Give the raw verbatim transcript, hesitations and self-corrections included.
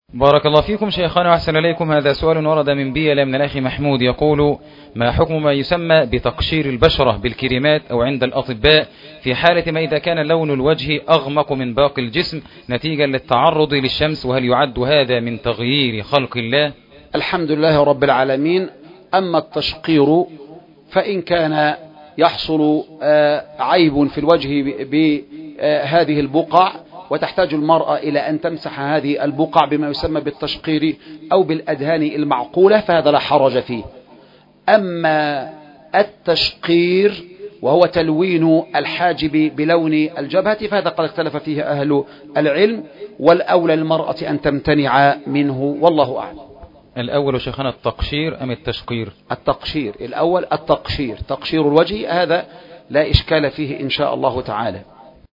بارك الله فيكم شيخنا وأحسن إليكم. هذا سؤال ورد من بيلا من الأخ محمود يقول: ما حكم ما يسمى بتقشير البشرة بالكريمات أو عند الأطباء في حالة ما إذا كان لون الوجه أغمق من باقي الجسم نتيجة للتعرض للشمس، وهل يعد هذا من تغيير خلق الله؟ الحمد لله رب العالمين. أما التشقير فإن كان يحصل عيب في الوجه بهذه البقع وتحتاج المرأة إلى أن تمسح هذه البقع بما يسمى بالتشقير أو بالأدهان المعقولة فهذا لا حرج فيه. أما التشقير وهو تلوين الحاجب بلون الجبهة فهذا قد اختلف فيه أهل العلم، والأولى للمرأة أن تمتنع منه والله أعلم. الأول شيخنا التقشير أم التشقير؟ التقشير الأول، التقشير تقشير الوجه هذا لا إشكال فيه إن شاء الله تعالى.